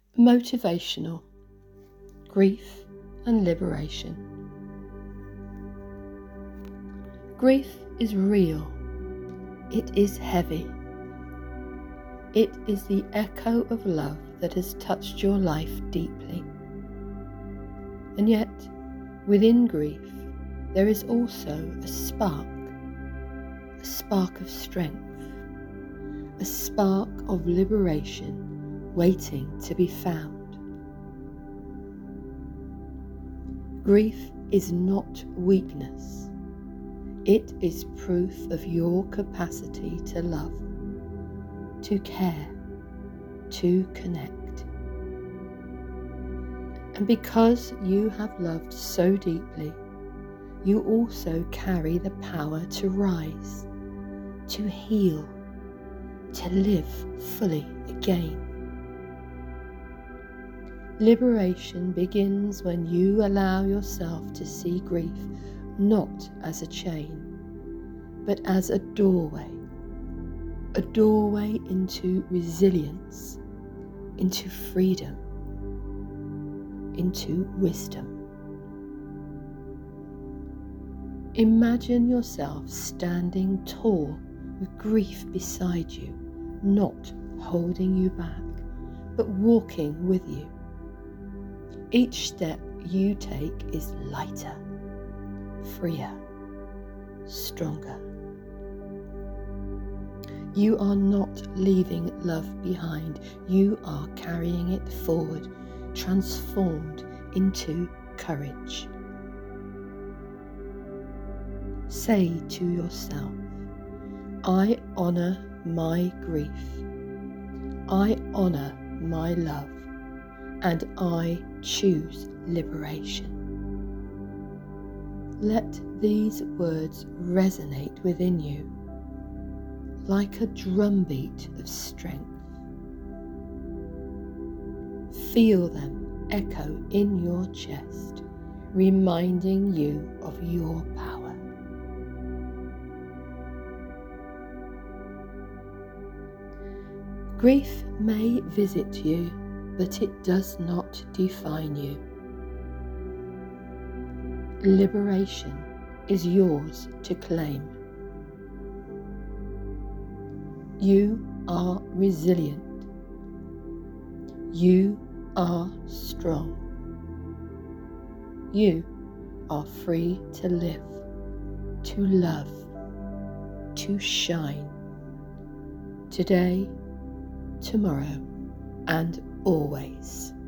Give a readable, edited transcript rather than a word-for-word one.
Motivational, grief and liberation. Grief is real. It is heavy. It is the echo of love that has touched your life deeply. And yet, within grief, there is also a spark of strength, a spark of liberation waiting to be found. Grief is not weakness. It is proof of your capacity to love, to care, to connect. And because you have loved so deeply, you also carry the power to rise, to heal, to live fully again. Liberation begins when you allow yourself to see grief not as a chain, but as a doorway into resilience, into freedom, into wisdom. Imagine yourself standing tall with grief beside you, not holding you back, but walking with you. Each step you take is lighter, freer, stronger. You are not leaving love behind. You are carrying it forward, transformed into courage. Say to yourself, I honour my grief. I honour my love. And I choose liberation. Let these words resonate within you like a drumbeat of strength. Feel them echo in your chest, reminding you of your power. Grief may visit you, but it does not define you. Liberation is yours to claim. You are resilient. You are strong. You are free to live, to love, to shine. Today, tomorrow, and always.